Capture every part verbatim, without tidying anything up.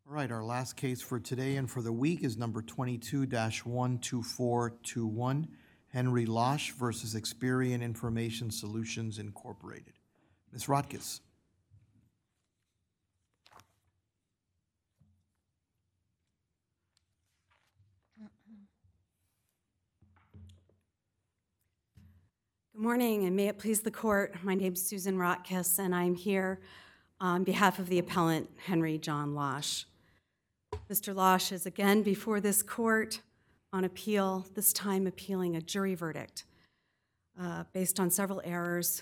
All right, our last case for today and for the week is number twenty-two dash one two four two one, Henry Losh versus Experian Information Solutions Incorporated. Miz Rodkis. Good morning, and may it please the court. My name is Susan Rotkiss, and I'm here on behalf of the appellant, Henry John Losh. Mister Losh is again before this court on appeal, this time appealing a jury verdict uh, based on several errors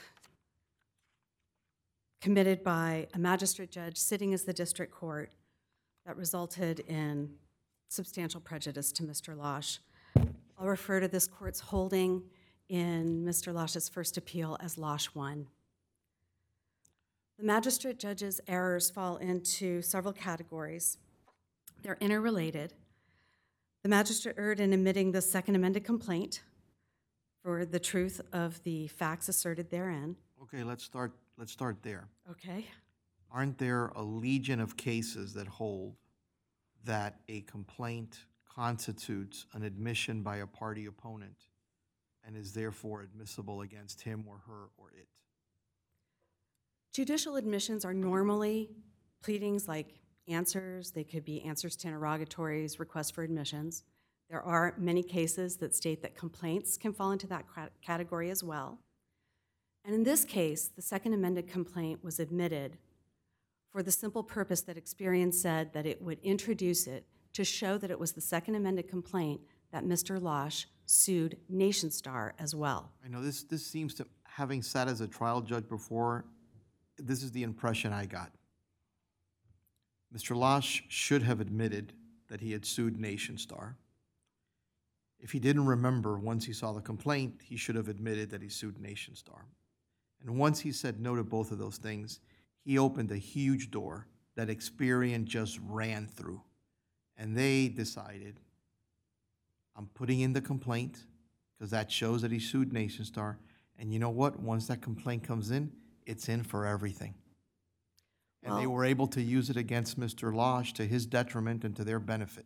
committed by a magistrate judge sitting as the district court that resulted in substantial prejudice to Mister Losh. I'll refer to this court's holding in Mister Losh's first appeal as Losh one. The magistrate judge's errors fall into several categories. They're interrelated. The magistrate erred in admitting the second amended complaint for the truth of the facts asserted therein. Okay, let's start, let's start there. Okay. Aren't there a legion of cases that hold that a complaint constitutes an admission by a party opponent and is therefore admissible against him or her or it? Judicial admissions are normally pleadings like answers. They could be answers to interrogatories, requests for admissions. There are many cases that state that complaints can fall into that category as well. And in this case, the second amended complaint was admitted for the simple purpose that Experian said that it would introduce it to show that it was the second amended complaint that Mister Losh sued NationStar as well. I know this, this seems to, having sat as a trial judge before, this is the impression I got. Mister Losh should have admitted that he had sued NationStar. If he didn't remember once he saw the complaint, he should have admitted that he sued NationStar. And once he said no to both of those things, he opened a huge door that Experian just ran through. And they decided, I'm putting in the complaint because that shows that he sued NationStar. And you know what? Once that complaint comes in, it's in for everything. And well, they were able to use it against Mister Losh to his detriment and to their benefit.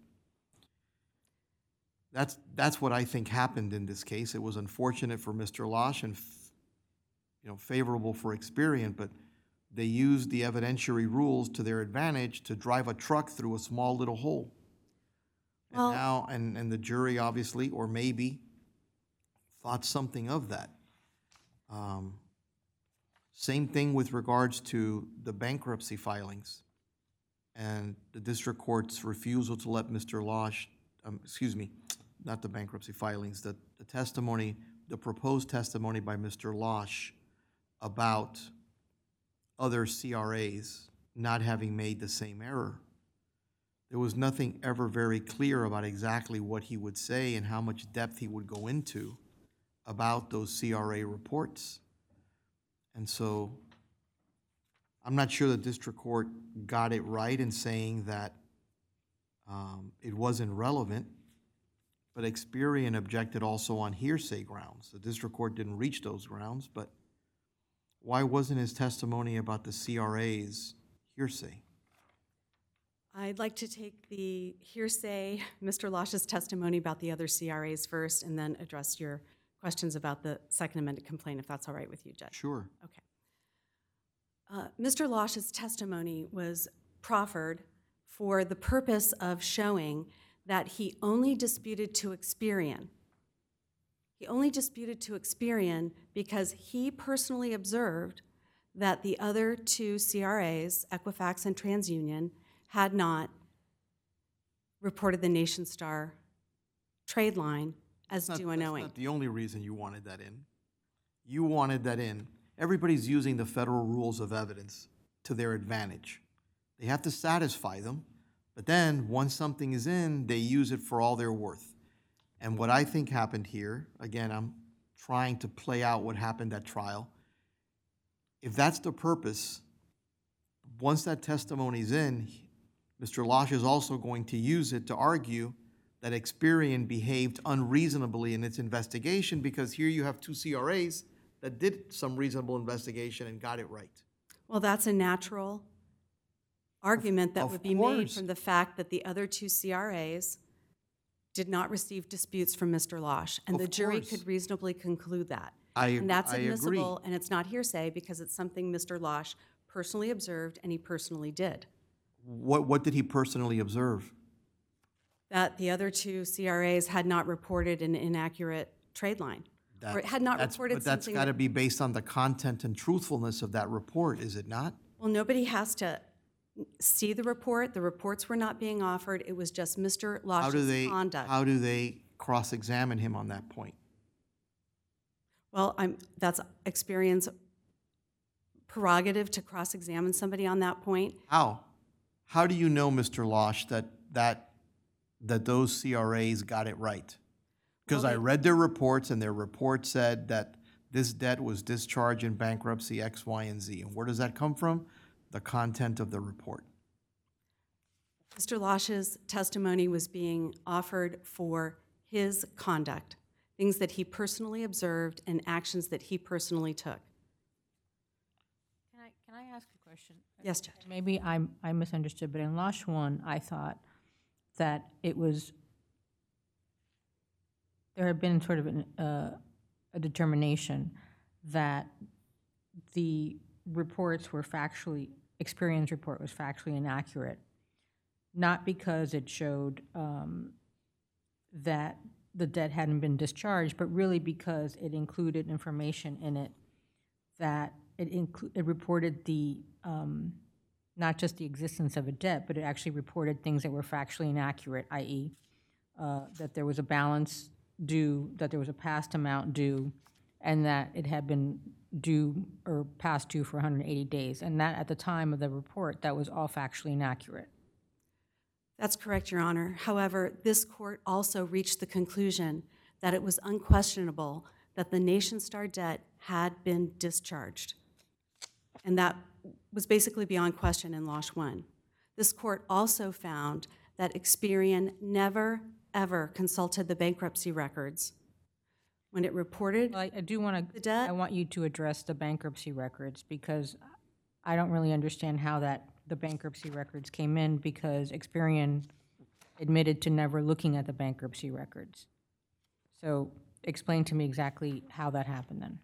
That's, that's what I think happened in this case. It was unfortunate for Mister Losh and you know, favorable for Experian, but they used the evidentiary rules to their advantage to drive a truck through a small little hole. And well, now, and, and the jury obviously, or maybe, thought something of that. Um, Same thing with regards to the bankruptcy filings and the district court's refusal to let Mister Losh, um, excuse me, not the bankruptcy filings, the, the testimony, the proposed testimony by Mister Losh about other C R As not having made the same error. There was nothing ever very clear about exactly what he would say and how much depth he would go into about those C R A reports. And so I'm not sure the district court got it right in saying that um, it wasn't relevant, but Experian objected also on hearsay grounds. The district court didn't reach those grounds, but why wasn't his testimony about the C R As hearsay? I'd like to take the hearsay, Mister Losh's testimony about the other C R As first, and then address your questions about the second amended complaint, if that's all right with you, Judge. Sure. Okay. Uh, Mister Losh's testimony was proffered for the purpose of showing that he only disputed to Experian. He only disputed to Experian because he personally observed that the other two C R As, Equifax and TransUnion, had not reported the NationStar trade line as That's not, due and owing. That's not the only reason you wanted that in. You wanted that in. Everybody's using the federal rules of evidence to their advantage. They have to satisfy them, but then once something is in, they use it for all they're worth. And what I think happened here, again, I'm trying to play out what happened at trial. If that's the purpose, once that testimony's in, Mister Losh is also going to use it to argue that Experian behaved unreasonably in its investigation because here you have two C R As that did some reasonable investigation and got it right. Well, that's a natural argument that Of would be made course. from the fact that the other two C R As did not receive disputes from Mister Losh, and Of the jury course. could reasonably conclude that. I, And that's I agree. admissible, and it's not hearsay because it's something Mister Losh personally observed and he personally did. What, what did he personally observe? That the other two C R As had not reported an inaccurate trade line, or That's- had not that's- reported But that's something. got to that- be based on the content and truthfulness of that report, is it not? Well, nobody has to see the report. The reports were not being offered. It was just Mister How do Losh's they, conduct. how do they cross-examine him on that point? Well, I'm, that's experience prerogative to cross-examine somebody on that point. How? How do you know, Mister Losh, that, that, that those C R As got it right? Because Well, I they- read their reports, and their report said that this debt was discharged in bankruptcy X, Y, and Z. And where does that come from? The content of the report. Mister Losh's testimony was being offered for his conduct, things that he personally observed and actions that he personally took. Can I, can I ask a question? Yes, Judge. Maybe I'm, I misunderstood, but in Losh one, I thought that it was, there had been sort of an, uh, a determination that the reports were factually, experience report was factually inaccurate, not because it showed um, that the debt hadn't been discharged, but really because it included information in it that it, inclu- it reported the, um, not just the existence of a debt, but it actually reported things that were factually inaccurate, that is, uh, that there was a balance due, that there was a past amount due, and that it had been due or past due for one hundred eighty days. And that, at the time of the report, that was all factually inaccurate. That's correct, Your Honor. However, this court also reached the conclusion that it was unquestionable that the NationStar debt had been discharged. And that was basically beyond question in Losh one. This court also found that Experian never, ever consulted the bankruptcy records when it reported. Well, I, I do want The to, debt? I want you to address the bankruptcy records, because I don't really understand how that, the bankruptcy records came in, because Experian admitted to never looking at the bankruptcy records. So explain to me exactly how that happened then.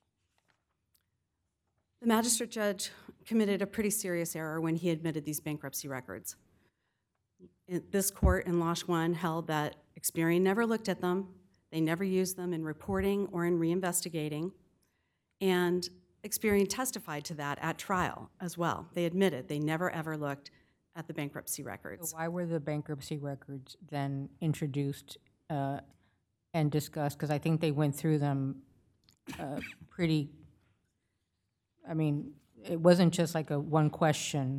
The magistrate judge committed a pretty serious error when he admitted these bankruptcy records. In- This court in Losh one held that Experian never looked at them, they never used them in reporting or in reinvestigating, and Experian testified to that at trial as well. They admitted they never ever looked at the bankruptcy records. So why were the bankruptcy records then introduced uh, and discussed? Because I think they went through them uh, pretty, I mean, it wasn't just like a one question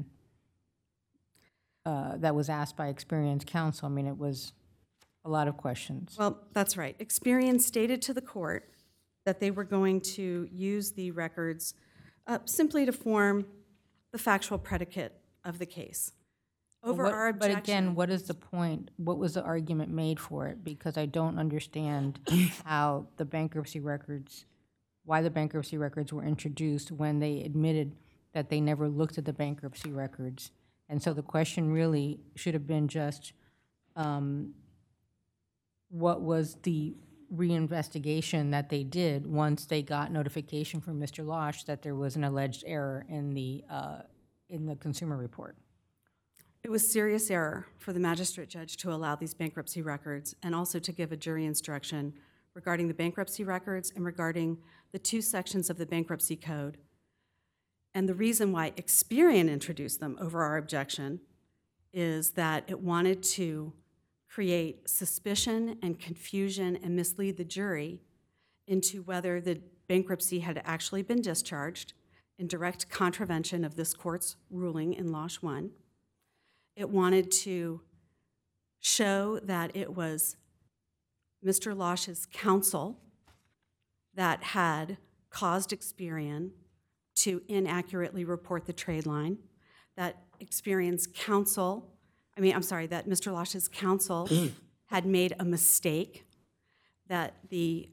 uh, that was asked by Experian's counsel. I mean, it was a lot of questions. Well, that's right. Experian stated to the court that they were going to use the records uh, simply to form the factual predicate of the case. Over What- our objection. But again, what is the point? What was the argument made for it? Because I don't understand how the bankruptcy records, why the bankruptcy records were introduced when they admitted that they never looked at the bankruptcy records. And so the question really should have been just, um, what was the reinvestigation that they did once they got notification from Mister Losh that there was an alleged error in the, uh, in the consumer report? It was serious error for the magistrate judge to allow these bankruptcy records and also to give a jury instruction regarding the bankruptcy records and regarding the two sections of the bankruptcy code. And the reason why Experian introduced them over our objection is that it wanted to create suspicion and confusion and mislead the jury into whether the bankruptcy had actually been discharged in direct contravention of this court's ruling in Losh one. It wanted to show that it was Mister Losh's counsel that had caused Experian to inaccurately report the trade line, that Experian's counsel, I mean, I'm sorry, that Mister Losh's counsel had made a mistake, that the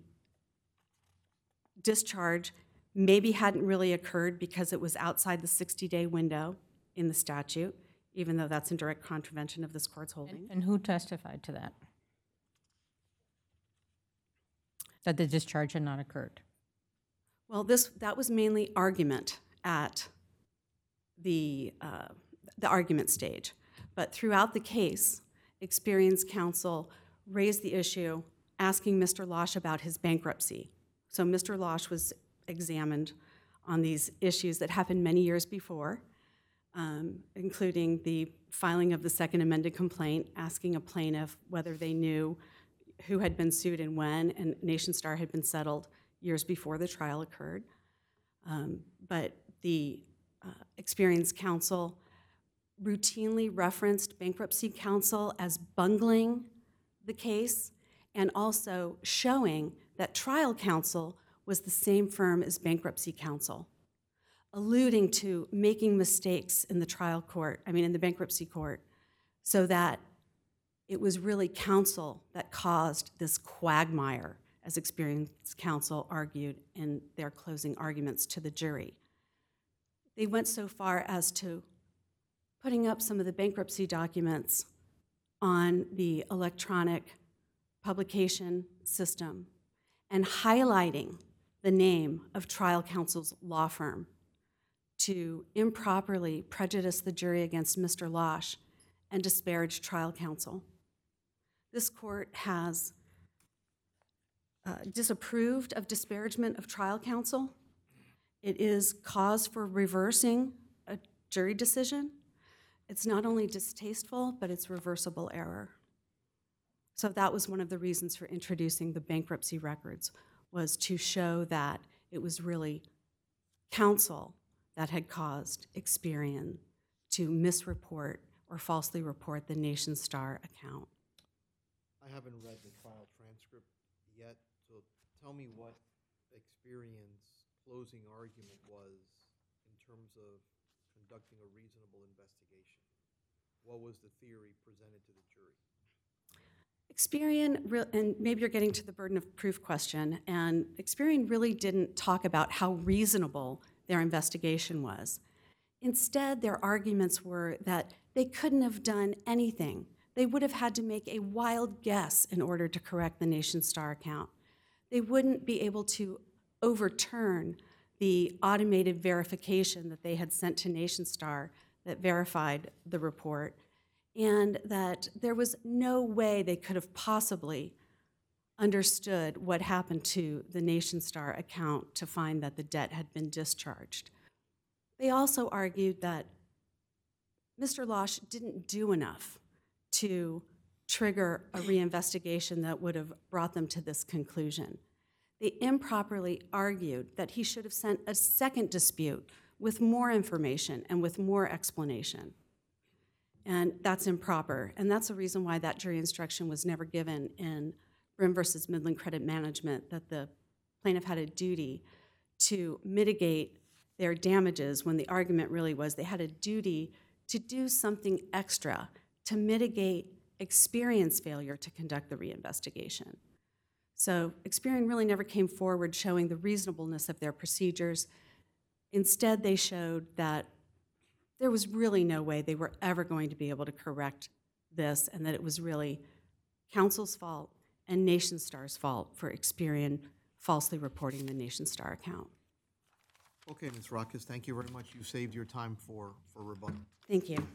discharge maybe hadn't really occurred because it was outside the sixty-day window in the statute. even though that's in direct contravention of this court's holding. And who testified to that? That the discharge had not occurred? Well, this, that was mainly argument at the, uh, the argument stage. But throughout the case, Experian's counsel raised the issue asking Mister Losh about his bankruptcy. So Mister Losh was examined on these issues that happened many years before, um, including the filing of the second amended complaint, asking a plaintiff whether they knew who had been sued and when, and NationStar had been settled years before the trial occurred. Um, but the uh, Experian's counsel routinely referenced bankruptcy counsel as bungling the case and also showing that trial counsel was the same firm as bankruptcy counsel, alluding to making mistakes in the trial court, I mean in the bankruptcy court, so that it was really counsel that caused this quagmire, as Experian's counsel argued in their closing arguments to the jury. They went so far as to putting up some of the bankruptcy documents on the electronic publication system and highlighting the name of trial counsel's law firm to improperly prejudice the jury against Mister Losh and disparage trial counsel. This court has uh, disapproved of disparagement of trial counsel. It is cause for reversing a jury decision. It's not only distasteful, but it's reversible error. So that was one of the reasons for introducing the bankruptcy records, was to show that it was really counsel that had caused Experian to misreport or falsely report the NationStar account. I haven't read the trial transcript yet, so tell me what Experian's closing argument was in terms of conducting a reasonable investigation. What was the theory presented to the jury? Experian, and maybe you're getting to the burden of proof question, and Experian really didn't talk about how reasonable their investigation was. Instead, their arguments were that they couldn't have done anything. They would have had to make a wild guess in order to correct the NationStar account. They wouldn't be able to overturn the automated verification that they had sent to NationStar that verified the report, and that there was no way they could have possibly understood what happened to the NationStar account to find that the debt had been discharged. They also argued that Mister Losh didn't do enough to trigger a reinvestigation that would have brought them to this conclusion. They improperly argued that he should have sent a second dispute with more information and with more explanation. And that's improper, and that's the reason why that jury instruction was never given in Brim versus Midland Credit Management, that the plaintiff had a duty to mitigate their damages when the argument really was they had a duty to do something extra to mitigate Experian's failure to conduct the reinvestigation. So Experian really never came forward showing the reasonableness of their procedures. Instead, they showed that there was really no way they were ever going to be able to correct this, and that it was really counsel's fault and NationStar's fault for Experian falsely reporting the NationStar account. Okay, Miz Ruckus, thank you very much. You saved your time for, for rebuttal. Thank you.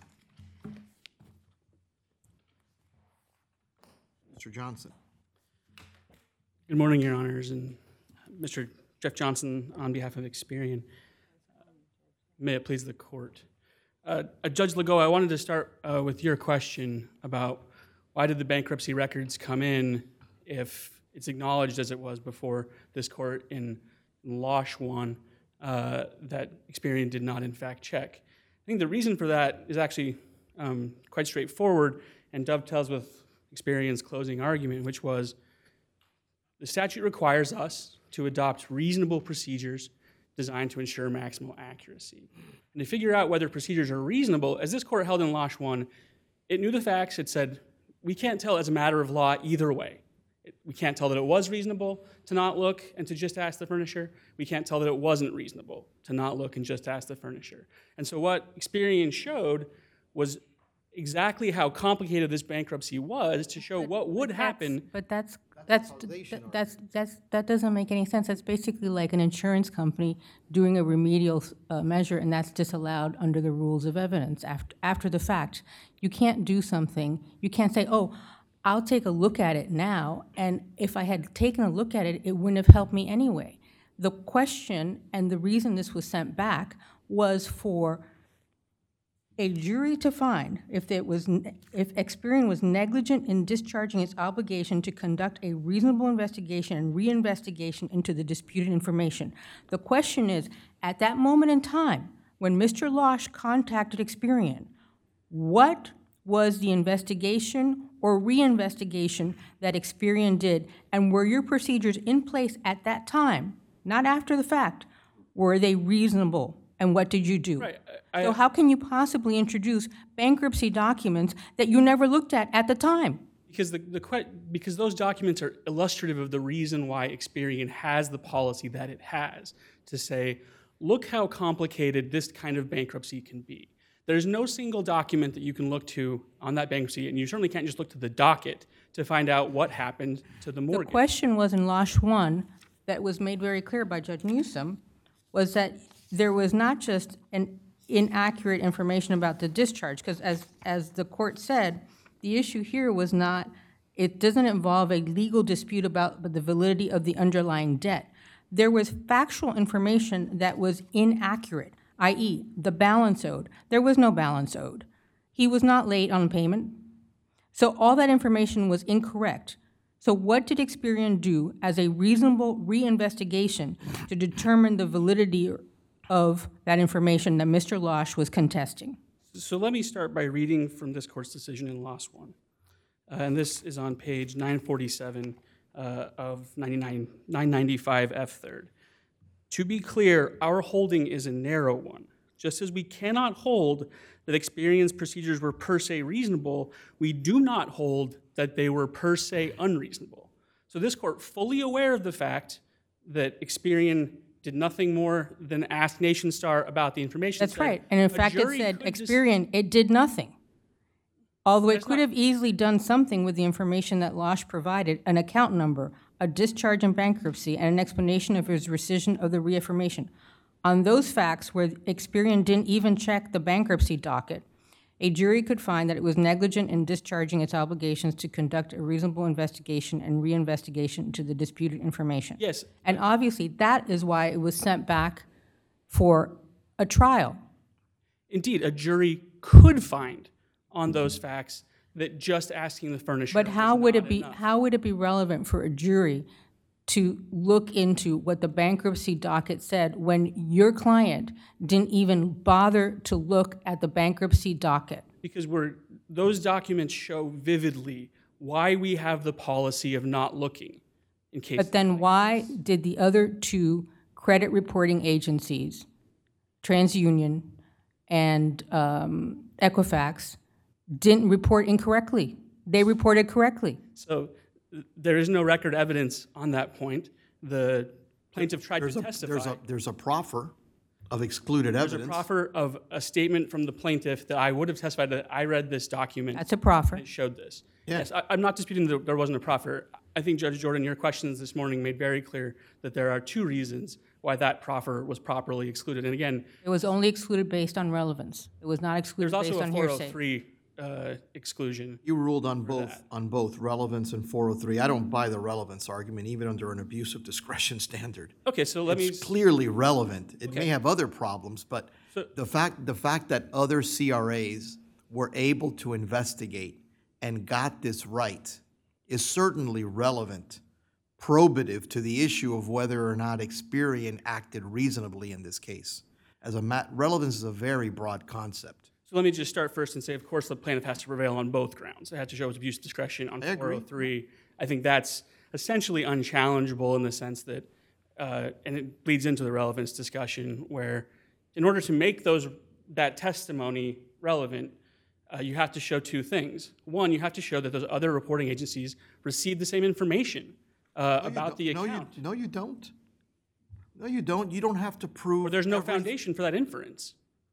Mister Johnson. Good morning, Your Honors, and Mister Jeff Johnson on behalf of Experian. Uh, may it please the court. Uh, uh, Judge Legault, I wanted to start uh, with your question about why did the bankruptcy records come in if it's acknowledged, as it was before this court in Losh one, uh, that Experian did not in fact check. I think the reason for that is actually um, quite straightforward and dovetails with Experian's closing argument, which was the statute requires us to adopt reasonable procedures designed to ensure maximal accuracy. And to figure out whether procedures are reasonable, as this court held in Losh one, it knew the facts. It said, we can't tell as a matter of law either way. It, we can't tell that it was reasonable to not look and to just ask the furnisher. We can't tell that it wasn't reasonable to not look and just ask the furnisher. And so what Experian showed was exactly how complicated this bankruptcy was to show what would happen. But that's, that's, causation that- that's, that's, that doesn't make any sense. That's basically like an insurance company doing a remedial uh, measure, and that's disallowed under the rules of evidence after, after the fact. You can't do something, you can't say, oh, I'll take a look at it now, and if I had taken a look at it, it wouldn't have helped me anyway. The question and the reason this was sent back was for a jury to find if it was, if Experian was negligent in discharging its obligation to conduct a reasonable investigation and reinvestigation into the disputed information. The question is, at that moment in time, when Mister Losh contacted Experian, what was the investigation or reinvestigation that Experian did, and were your procedures in place at that time, not after the fact? Were they reasonable, and what did you do? Right. I, So how can you possibly introduce bankruptcy documents that you never looked at at the time? Because the, the que- because those documents are illustrative of the reason why Experian has the policy that it has to say, look how complicated this kind of bankruptcy can be. There's no single document that you can look to on that bankruptcy, and you certainly can't just look to the docket to find out what happened to the The mortgage. question was in Losh one, that was made very clear by Judge Newsom, was that there was not just an inaccurate information about the discharge, because as, as the court said, the issue here was not, it doesn't involve a legal dispute about the validity of the underlying debt. There was factual information that was inaccurate, that is the balance owed. There was no balance owed. He was not late on payment. So all that information was incorrect. So what did Experian do as a reasonable reinvestigation to determine the validity of that information that Mister Losh was contesting? So let me start by reading from this court's decision in Loss one. Uh, and this is on page nine forty-seven uh, of ninety-nine, nine ninety-five F third. To be clear, our holding is a narrow one. Just as we cannot hold that Experian's procedures were per se reasonable, we do not hold that they were per se unreasonable. So this court, fully aware of the fact that Experian did nothing more than ask NationStar about the information. That's said, right. And in a fact, it jury said could just- Experian, it did nothing. Although it That's could not- have easily done something with the information that Losh provided, an account number, a discharge in bankruptcy, and an explanation of his rescission of the reaffirmation. On those facts where Experian didn't even check the bankruptcy docket, a jury could find that it was negligent in discharging its obligations to conduct a reasonable investigation and reinvestigation into the disputed information. Yes. And obviously, that is why it was sent back for a trial. Indeed, a jury could find on those facts that just asking the furnisher But how was would not it be, enough. how would it be relevant for a jury to look into what the bankruptcy docket said when your client didn't even bother to look at the bankruptcy docket? Because we're, those documents show vividly why we have the policy of not looking in case. But then why did the other two credit reporting agencies, TransUnion and um, Equifax, didn't report incorrectly? They reported correctly. So th- there is no record evidence on that point. The plaintiff tried There's to a, testify. there's a, there's a proffer of excluded There's a evidence. proffer of a statement from the plaintiff that I would have testified that I read this document. That's a proffer. It showed this. Yeah. Yes, I, I'm not disputing that there wasn't a proffer. I think, Judge Jordan, your questions this morning made very clear that there are two reasons why that proffer was properly excluded. And again, It was only excluded based on relevance. It was not excluded there's based also a on four oh hearsay. three uh, exclusion. You ruled on both, on both relevance and four oh three. I don't buy the relevance argument, even under an abuse of discretion standard. Okay, so let me, It's clearly relevant. It may Okay. have other problems, but So- the fact, the fact that other C R As were able to investigate and got this right is certainly relevant, probative to the issue of whether or not Experian acted reasonably in this case. As a ma- relevance is a very broad concept. so let me just start first and say, of course, the plaintiff has to prevail on both grounds. It had to show its abuse of discretion on I agree. four oh three. I think that's essentially unchallengeable in the sense that, uh, and it bleeds into the relevance discussion, where in order to make those that testimony relevant, uh, you have to show two things. One, you have to show that those other reporting agencies received the same information uh, No, you about don't- the no, you- account, No, you don't. No, you don't. You don't have to prove. or there's no every- foundation for that inference.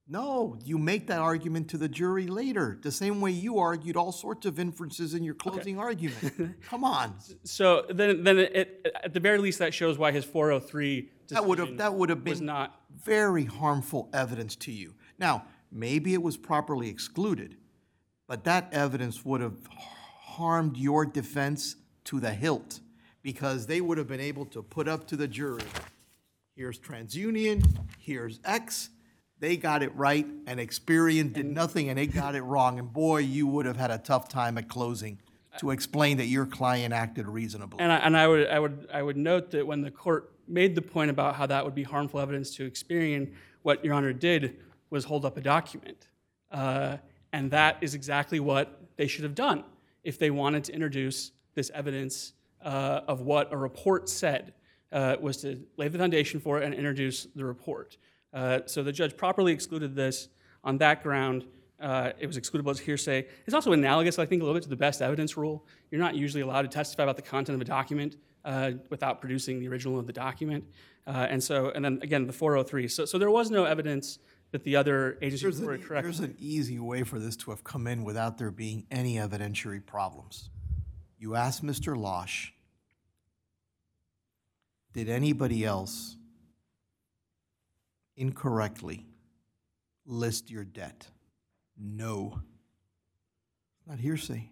No, you make that argument to the jury later, the same way you argued all sorts of inferences in your closing argument. Come on. So then, then it, at the very least, that shows why his four oh three That would have, decision that would have was been not. very harmful evidence to you. Now, maybe it was properly excluded, but that evidence would have harmed your defense to the hilt, because they would have been able to put up to the jury, here's TransUnion, here's X, they got it right, and Experian did nothing and they got it wrong, and boy, you would have had a tough time at closing to explain that your client acted reasonably. And I, and I would I would I would note that when the court made the point about how that would be harmful evidence to Experian, what Your Honor did was hold up a document, uh, and that is exactly what they should have done if they wanted to introduce this evidence uh, of what a report said, uh, was to lay the foundation for it and introduce the report. Uh, so the judge properly excluded this on that ground. Uh, it was excludable as hearsay. It's also analogous, I think, a little bit to the best evidence rule. You're not usually allowed to testify about the content of a document uh, without producing the original of the document. Uh, and so, and then again, the four oh three. So, so there was no evidence that the other agencies There's, were an, correct. there's an easy way for this to have come in without there being any evidentiary problems. You ask Mister Losh, did anybody else incorrectly list your debt? No. Not hearsay.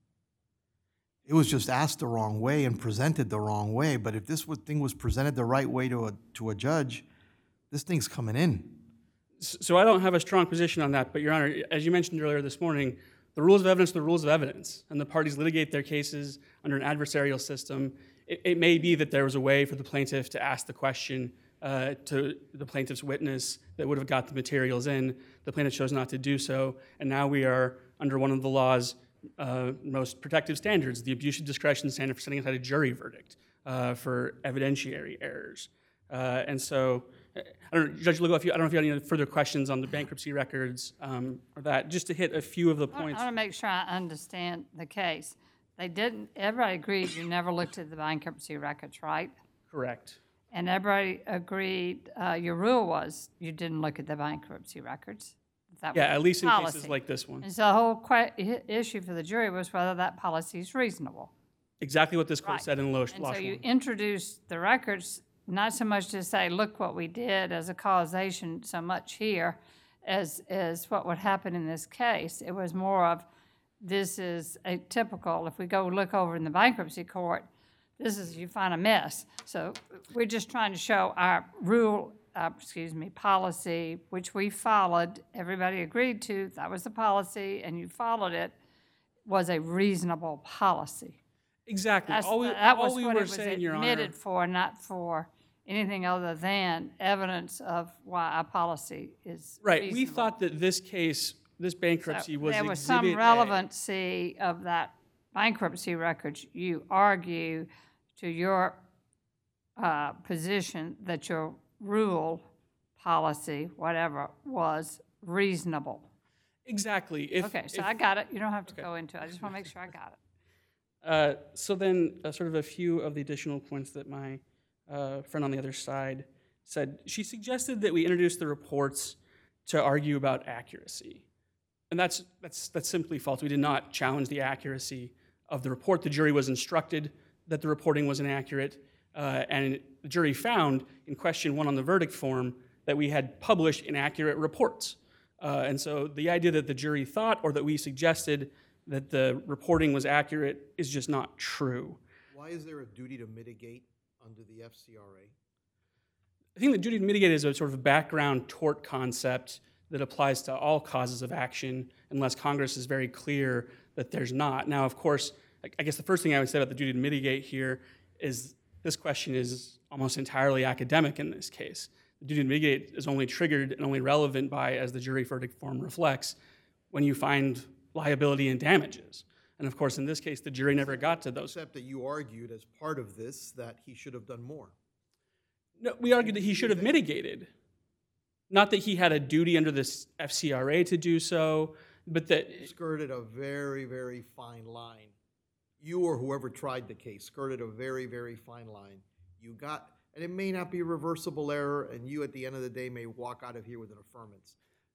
It was just asked the wrong way and presented the wrong way, but if this was, thing was presented the right way to a, to a judge, this thing's coming in. So I don't have a strong position on that, but Your Honor, as you mentioned earlier this morning, the rules of evidence are the rules of evidence, and the parties litigate their cases under an adversarial system. It, it may be that there was a way for the plaintiff to ask the question uh, to the plaintiff's witness that would have got the materials in. The plaintiff chose not to do so, and now we are under one of the law's uh, most protective standards, the abuse of discretion standard for setting aside a jury verdict uh, for evidentiary errors. Uh, and so, I don't know, Judge Legault, if you, I don't know if you have any further questions on the bankruptcy records um, or that, just to hit a few of the I points. want to make sure I understand the case. They didn't, everybody agreed you never looked at the bankruptcy records, right? Correct. And everybody agreed, uh, your rule was you didn't look at the bankruptcy records. That Yeah, was at least in policy. cases like this one. And so the whole que- i- issue for the jury was whether that policy is reasonable. Exactly what this court Right. said in Losh. And so you introduced the records, not so much to say, look what we did as a causation so much here as, as what would happen in this case. It was more of, this is a typical, if we go look over in the bankruptcy court, this is, you find a mess. So we're just trying to show our rule, uh, excuse me, policy, which we followed, everybody agreed to, that was the policy, and you followed it, was a reasonable policy. Exactly. That's, all we, that all was we what were it was saying, Your Honor. admitted for, not for anything other than evidence of why our policy is Right. We reasonable. thought that this case, this bankruptcy So was there was Exhibit some A. relevancy of that bankruptcy records. You argue to your uh, position that your rule, policy, whatever, was reasonable. Exactly. If, Okay, so if- I got it. You don't have to go into it. I just want to make sure I got it. Uh, so then, uh, sort of a few of the additional points that my uh, friend on the other side said. She suggested that we introduce the reports to argue about accuracy, and that's that's that's simply false. We did not challenge the accuracy of the report. The jury was instructed that the reporting was inaccurate, uh, and the jury found in question one on the verdict form that we had published inaccurate reports. Uh, and so the idea that the jury thought or that we suggested that the reporting was accurate is just not true. Why is there a duty to mitigate under the F C R A? I think the duty to mitigate is a sort of background tort concept that applies to all causes of action unless Congress is very clear that there's not. Now, of course, I- I guess the first thing I would say about the duty to mitigate here is this question is almost entirely academic in this case. The duty to mitigate is only triggered and only relevant by, as the jury verdict form reflects, when you find liability and damages. And of course, in this case, the jury never got to those. Except that you argued as part of this that he should have done more. No, we argued that he should have mitigated. Not that he had a duty under this F C R A to do so, but that, You skirted a very, very fine line. You or whoever tried the case skirted a very, very fine line. You got, and it may not be reversible error, and you at the end of the day may walk out of here with an affirmance.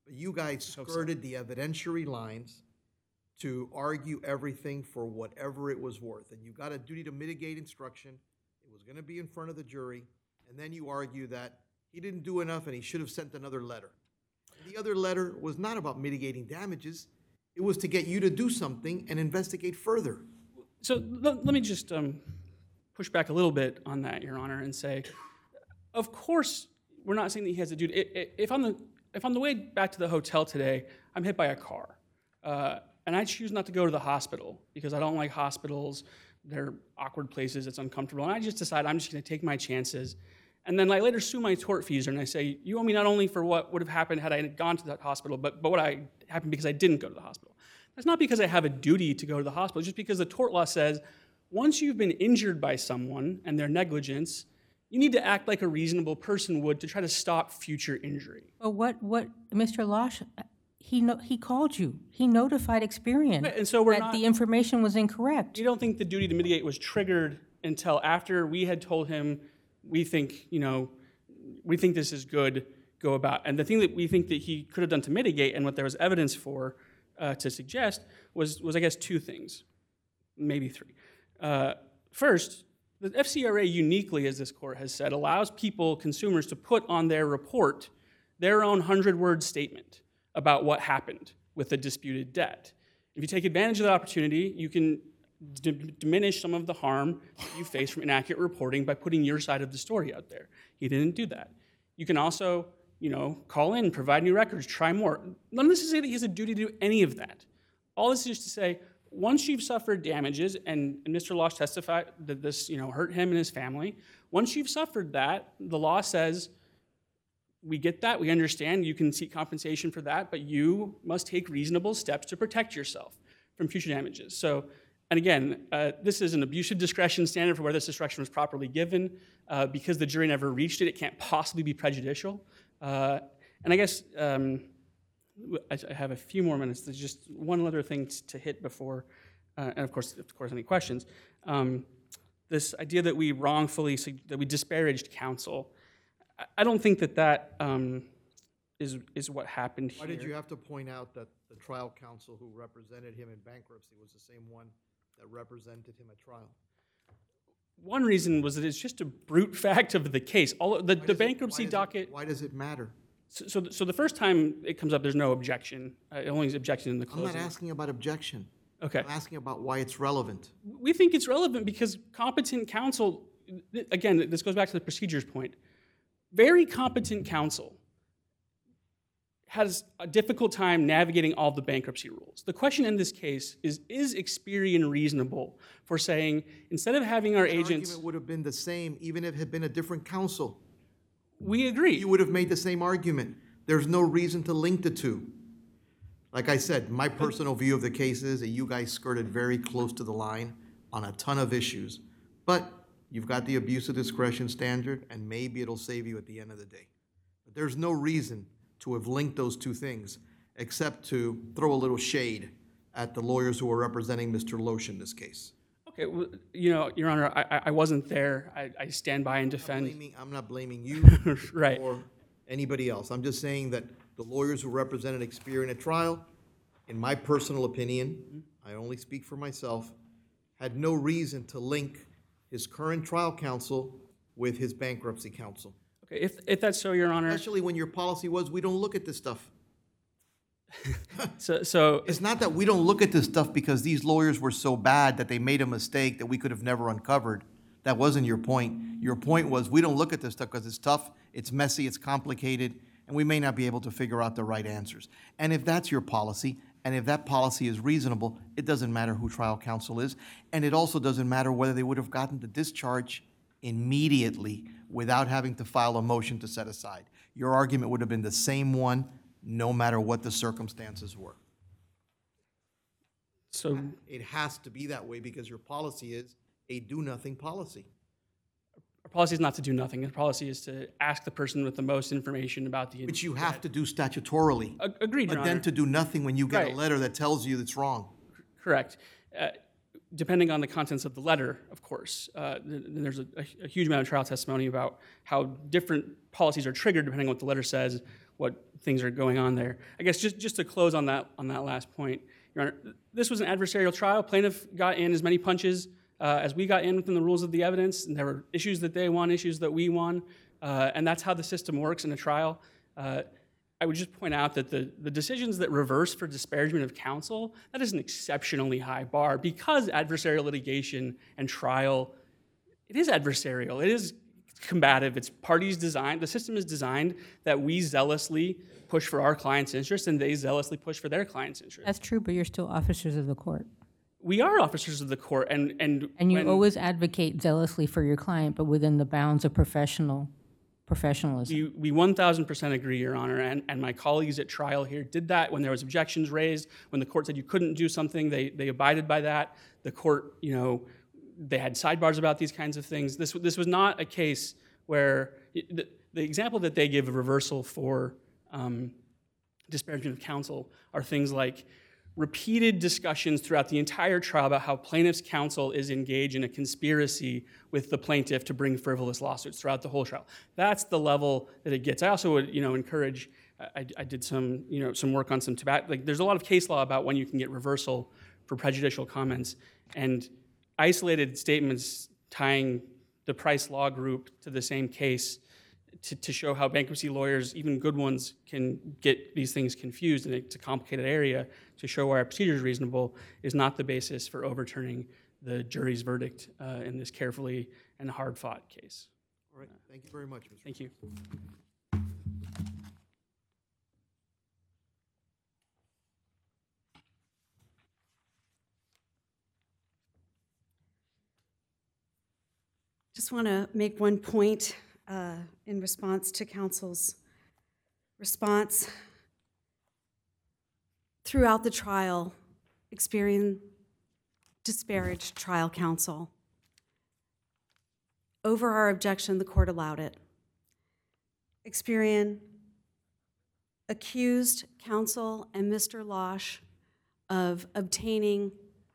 You guys skirted the evidentiary lines to argue everything for whatever it was worth. And you got a duty to mitigate instruction. It was gonna be in front of the jury. And then you argue that he didn't do enough and he should have sent another letter. The other letter was not about mitigating damages. It was to get you to do something and investigate further. So let, let me just um, push back a little bit on that, Your Honor, and say, of course, we're not saying that he has a duty. I- I- If on the if on the way back to the hotel today, I'm hit by a car, uh, and I choose not to go to the hospital because I don't like hospitals. They're awkward places. It's uncomfortable, and I just decide I'm just going to take my chances. And then I later sue my tortfeasor, and I say, you owe me not only for what would have happened had I gone to that hospital, but, but what I, happened because I didn't go to the hospital. That's not because I have a duty to go to the hospital, it's just because the tort law says once you've been injured by someone and their negligence, you need to act like a reasonable person would to try to stop future injury. But what, what, Mister Losh, he, no, he called you. He notified Experian Right, and so we're that not- the information was incorrect. You don't think the duty to mitigate was triggered until after we had told him, we think, you know, we think this is good, go about. And the thing that we think that he could have done to mitigate, and what there was evidence for uh, to suggest, was, was, I guess, two things, maybe three. Uh, first, the F C R A uniquely, as this court has said, allows people, consumers, to put on their report their own hundred-word statement about what happened with the disputed debt. If you take advantage of the opportunity, you can d- diminish some of the harm that you face from inaccurate reporting by putting your side of the story out there. He didn't do that. You can also, you know, call in, provide new records, try more. None of this is to say that he has a duty to do any of that. All this is just to say, once you've suffered damages, and, and Mister Losh testified that this, you know, hurt him and his family, once you've suffered that, the law says, we get that, we understand, you can seek compensation for that, but you must take reasonable steps to protect yourself from future damages. So, and again, uh, this is an abuse of discretion standard for whether this instruction was properly given. Uh, because the jury never reached it, it can't possibly be prejudicial. Uh, and I guess um, I, I have a few more minutes. There's just one other thing t- to hit before, uh, and of course, of course, any questions. Um, this idea that we wrongfully, that we disparaged counsel, I, I don't think that that um, is, is what happened here. Why did you have to point out that the trial counsel who represented him in bankruptcy was the same one that represented him at trial? One reason was that it's just a brute fact of the case. All the, Why the does it- bankruptcy why does it- docket. Why does it matter? So, so, so the first time it comes up, there's no objection. Uh, only is objection in the I'm closing. not asking about objection. Okay. I'm asking about why it's relevant. We think it's relevant because competent counsel, th- again, this goes back to the procedures point. Very competent counsel has a difficult time navigating all the bankruptcy rules. The question in this case is, is Experian reasonable for saying, instead of having our That agents, argument would have been the same even if it had been a different counsel. we agree. You would have made the same argument. There's no reason to link the two. Like I said, my personal view of the case is that you guys skirted very close to the line on a ton of issues. But you've got the abuse of discretion standard, and maybe it'll save you at the end of the day. But there's no reason to have linked those two things, except to throw a little shade at the lawyers who were representing Mister Loesch in this case. Okay, well, you know, Your Honor, I, I- I wasn't there. I, I stand by and I'm defend. blaming- I'm not blaming you Right. or anybody else. I'm just saying that the lawyers who represented Experian at trial, in my personal opinion, I only speak for myself, had no reason to link his current trial counsel with his bankruptcy counsel. Okay, if, if that's so, Your Honor. Especially when your policy was, we don't look at this stuff. So, so It's not that we don't look at this stuff because these lawyers were so bad that they made a mistake that we could have never uncovered. That wasn't your point. Your point was, we don't look at this stuff because it's tough, it's messy, it's complicated, and we may not be able to figure out the right answers. And if that's your policy, and if that policy is reasonable, it doesn't matter who trial counsel is, and it also doesn't matter whether they would have gotten the discharge immediately without having to file a motion to set aside. Your argument would have been the same one, no matter what the circumstances were. so It has to be that way because your policy is a do-nothing policy. our policy is not to do nothing. The policy is to ask the person with the most information about the. Which you have to do statutorily. Ag- Agreed, Your But then Honor. to do nothing when you get a Right. letter that tells you it's wrong. Correct. Uh, Depending on the contents of the letter, of course. Uh, th- There's a, a huge amount of trial testimony about how different policies are triggered depending on what the letter says. what things are going on there. I guess just, just to close on that on that last point, Your Honor, this was an adversarial trial. Plaintiff got in as many punches uh, as we got in within the rules of the evidence, and there were issues that they won, issues that we won, uh, and that's how the system works in a trial. Uh, I would just point out that the, the decisions that reverse for disparagement of counsel, that is an exceptionally high bar because adversarial litigation and trial, it is adversarial, it is combative, it's parties designed, the system is designed that we zealously push for our client's interest and they zealously push for their client's interest. That's true, but you're still officers of the court. We are officers of the court, and and And you when- always advocate zealously for your client, but within the bounds of professional professionalism. We, we one thousand percent agree, Your Honor, and, and my colleagues at trial here did that when there was objections raised, when the court said you couldn't do something, they, they abided by that. The court, you know, they had sidebars about these kinds of things. This, this was not a case where, the, the example that they give of reversal for um, disparagement of counsel are things like repeated discussions throughout the entire trial about how plaintiff's counsel is engaged in a conspiracy with the plaintiff to bring frivolous lawsuits throughout the whole trial. That's the level that it gets. I also would, you know, encourage, I, I did some, you know, some work on some tobacco, like there's a lot of case law about when you can get reversal for prejudicial comments, and isolated statements tying the Price Law Group to the same case to, to show how bankruptcy lawyers, even good ones, can get these things confused, and it's a complicated area, to show why our procedure is reasonable, is not the basis for overturning the jury's verdict uh, in this carefully and hard-fought case. All right, thank you very much, Mister Thank you. Just want to make one point uh, in response to counsel's response. Throughout the trial, Experian disparaged trial counsel. Over our objection, the court allowed it. Experian accused counsel and Mister Losh of obtaining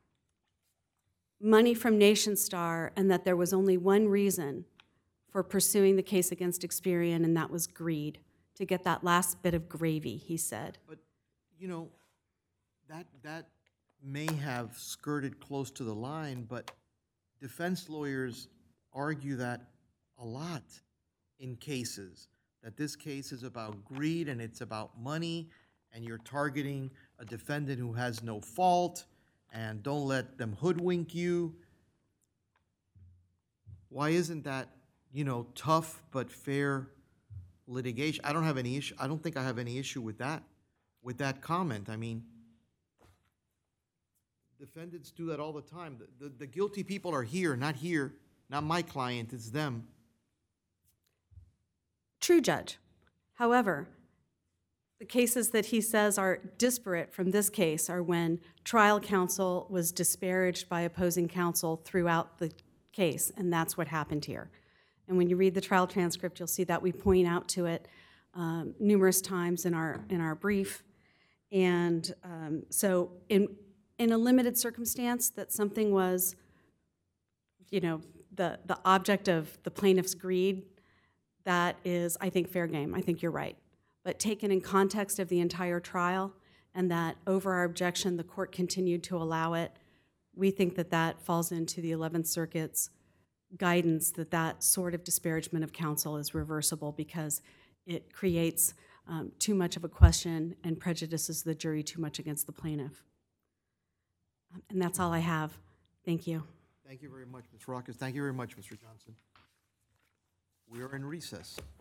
money from NationStar, and that there was only one reason for pursuing the case against Experian, and that was greed, to get that last bit of gravy, he said. But, you know, that, that may have skirted close to the line, but defense lawyers argue that a lot in cases, that this case is about greed and it's about money, and you're targeting a defendant who has no fault, and don't let them hoodwink you. Why isn't that, you know, tough but fair litigation? I don't have any issue, I don't think I have any issue with that, with that comment. I mean, defendants do that all the time. The, the, the guilty people are here, not here, not my client, it's them. True, Judge. However, the cases that he says are disparate from this case are when trial counsel was disparaged by opposing counsel throughout the case, and that's what happened here. And when you read the trial transcript, you'll see that we point out to it um, numerous times in our in our brief. And um, so, in in a limited circumstance, that something was, you know, the the object of the plaintiff's greed, that is, I think, fair game. I think you're right. But taken in context of the entire trial, and that over our objection, the court continued to allow it, we think that that falls into the eleventh Circuit's guidance that that sort of disparagement of counsel is reversible because it creates um, too much of a question and prejudices the jury too much against the plaintiff. Um, and that's all I have. Thank you. Thank you very much, Miz Rockus. Thank you very much, Mister Johnson. We are in recess.